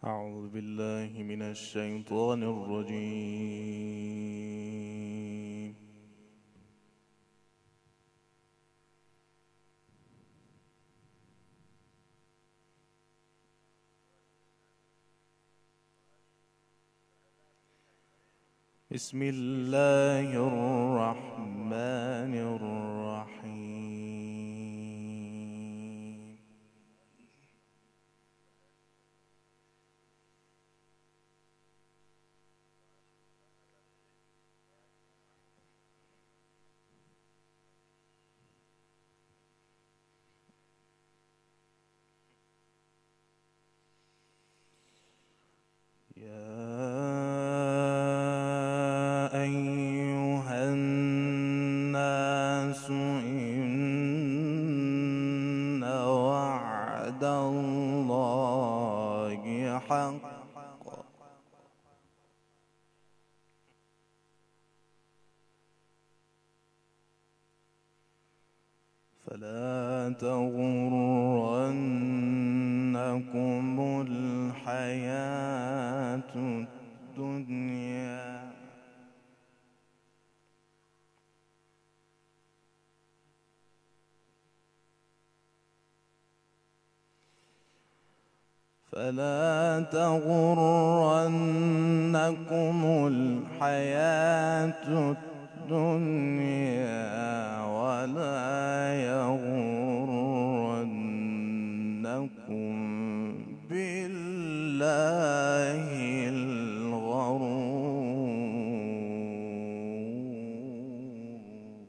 أعوذ بالله من الشيطان الرجيم. بسم الله الرحمن الرحيم. يا أيها الناس إن وعد الله حق فلا تغرنكم الحياة الدنيا ولا يغرنكم بالله الغرور.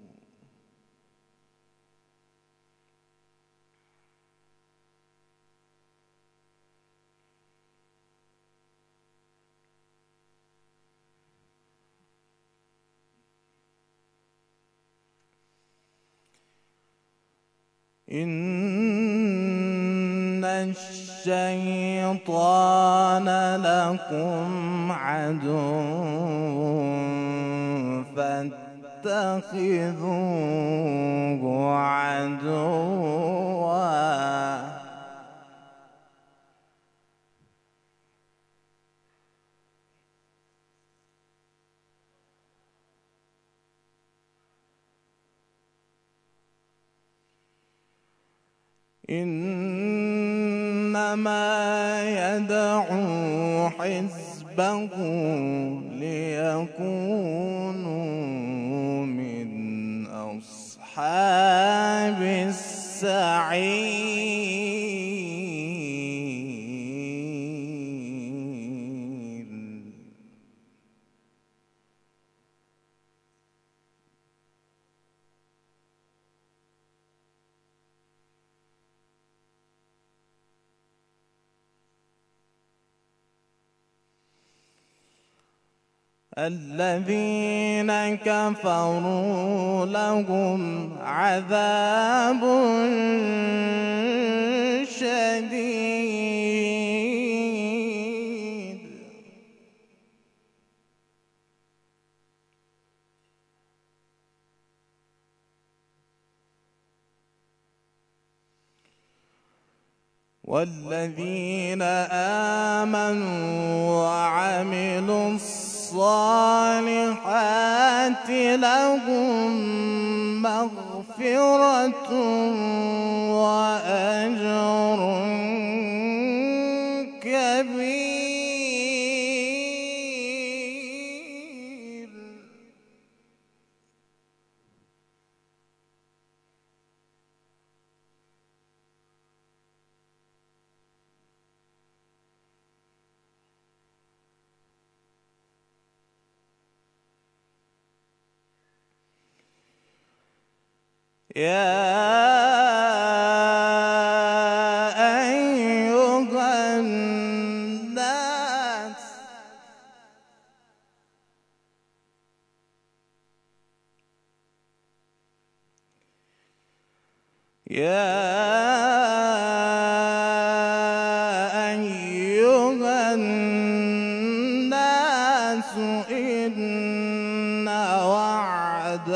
إن الشيطان لكم عدو فاتخذوه عدوا إنما يدعو حزبه ليكونوا من أصحاب السعير. الذين كفروا لهم عذاب شديد والذين آمنوا وعملوا الصالحات لهم مغفرة وأجر كبير. يا أيها الناس إن وعد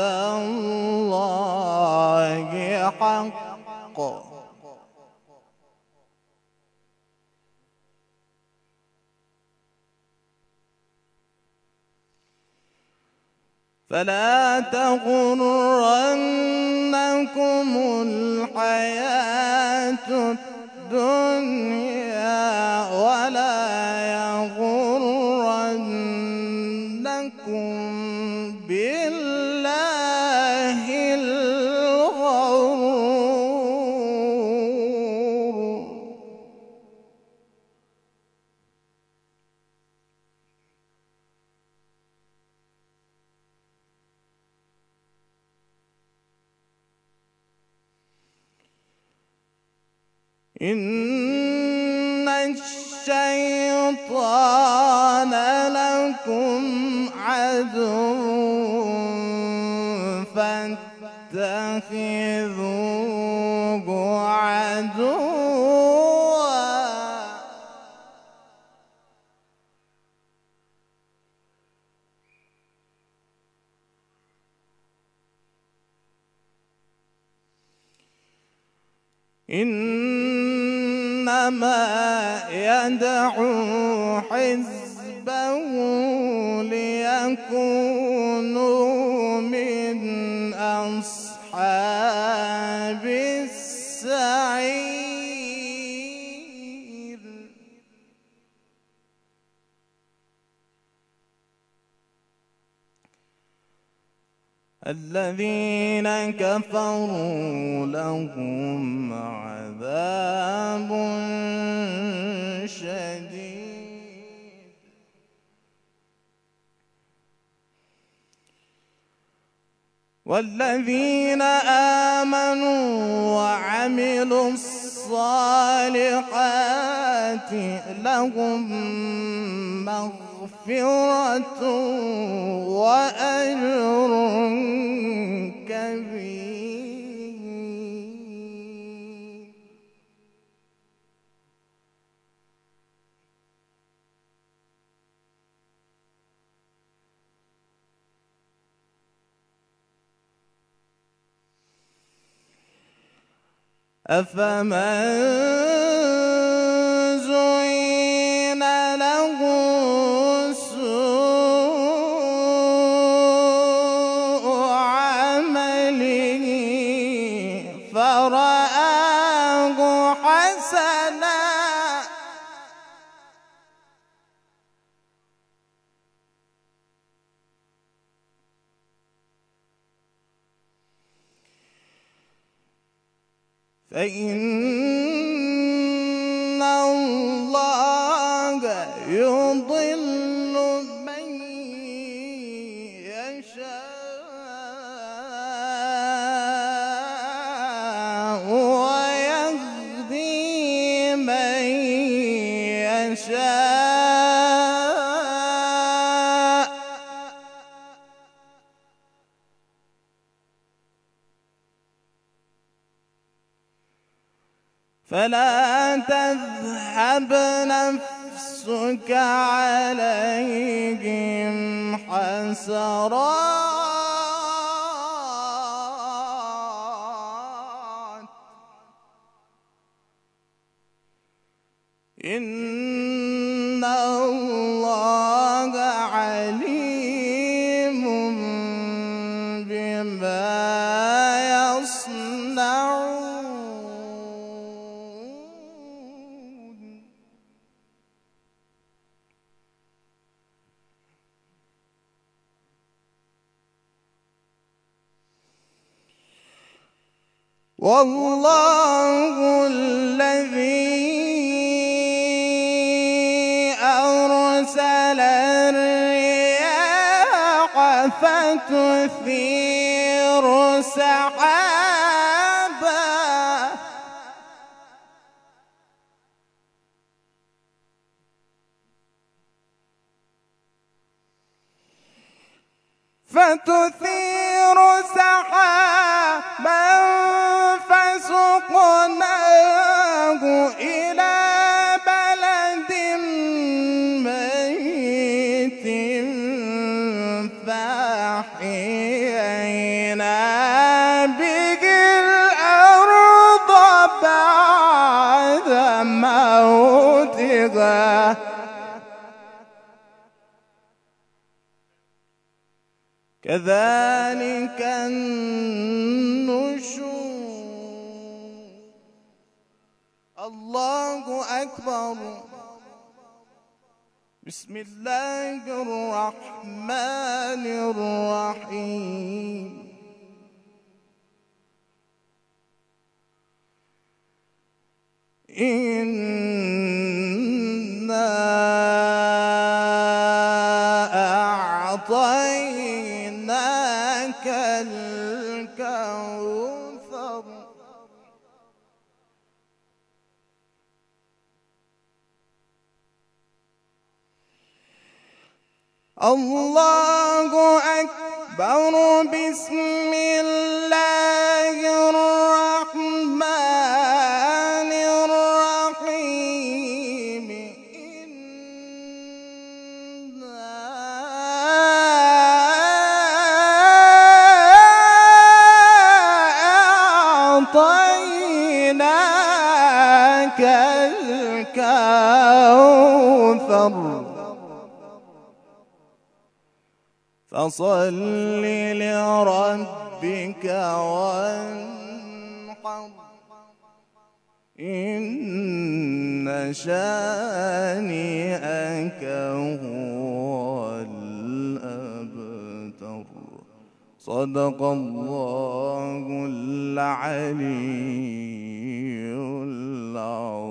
الله حق فلا تغرنكم الحياة الدنيا ولا يغرنكم بالله الغرور. إن الشيطان لكم عدو فاتخذوه عدوا. إنما يدعو حزبه ليكونوا من أصحاب السعير. الذين كفروا لهم عذاب شديد والذين آمنوا وعملوا الصالحات لهم مغفرة وأجر كبير. أفمن زين له سوء عمله فرآه حسنا فإن الله يضل من يشاء ويهدي من يشاء. فلا تذهب نفسك عليهم حسرات إن الله عليم بما يصنعون. والله الذي أرسل الرياح فتثير سحابا فسقناه إلى بلد ميت فأحيينا به الأرض بعد موتها. كذلك النشور. الله أكبر. بسم الله الرحمن الرحيم. إنا أعطيناك الكوثر. الله أكبر. بسم الله الرحمن الرحيم. إنا أعطيناك الكوثر فصل لربك وانحر. إن شانئك هو الأبتر. صدق الله العلي العظيم.